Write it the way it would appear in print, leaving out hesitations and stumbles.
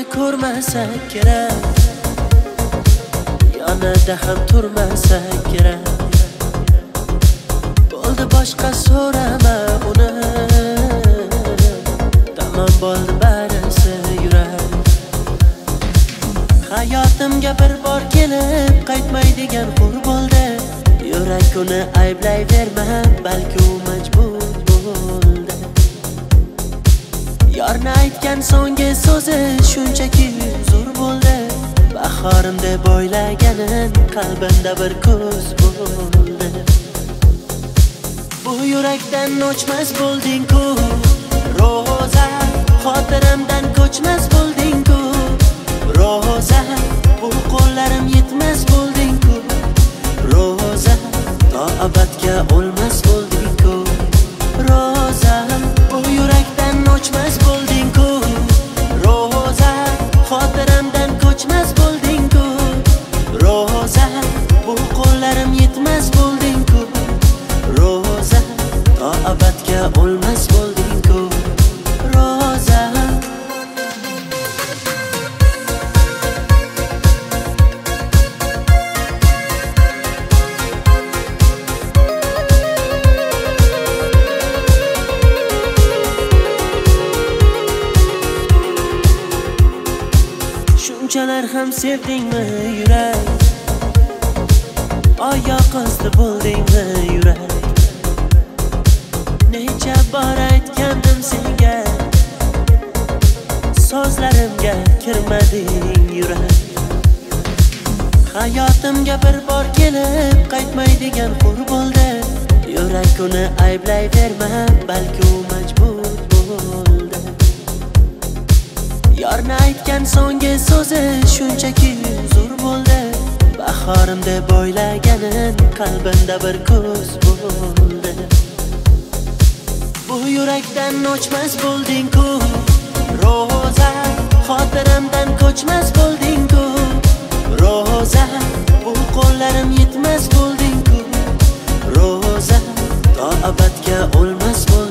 ko'rmasak kerak, yonida ham turmasak kerak. Bo'ldi boshqa so'rama uni, tamom bo'ldi barisi yurak. Hayotimga bir bor kelib qaytmaydigan hur bo'ldi. Yurak uni ayblayverma, balki u majbur bo'ldi. Yorni aytgan so'nggi so'zi shunchaki zo'r bo'ldi. Bahorim deb o'ylaganin qalbimda bir ko'z bo'ldi. Bu yurakdan o'chmas bo'lding-ku Roza, xotiramdan ko'chmas bo'lding-ku Roza, bu qo'llarim yetmas bo'lding-ku Roza, to abadga o'lmas bo'lding-ku Roza, bu yurakdan o'chmas bo'lding-ku Roza, xotiramdan ko'chmas bo'lding-ku Roza, bu qo'llarim yetmas bo'lding-ku Roza, to abadga o'lmas bo'lding-ku Roza. Shunchalar ham sevdingmi yurak? Oyoq osti bo'ldingmi yurak? Necha bor aytgandim senga, so'zlarimga kirmading yurak. Hayotimga bir bor kelib qaytmaydigan hur bo'ldi. Yurak uni ayblayverma, balki u majbur bo'ldi. Yorni aytgan so'nggi so'zi shunchaki zo'r bo'ldi. Bahorim deb o'ylaganin qalbimda bir ko'z bo'ldi. Bu yurakdan o'chmas bo'lding-ku Roza, xotiramdan ko'chmas bo'lding-ku Roza, bu qo'llarim yetmas bo'lding-ku Roza, to abadga o'lmas bo'lding-ku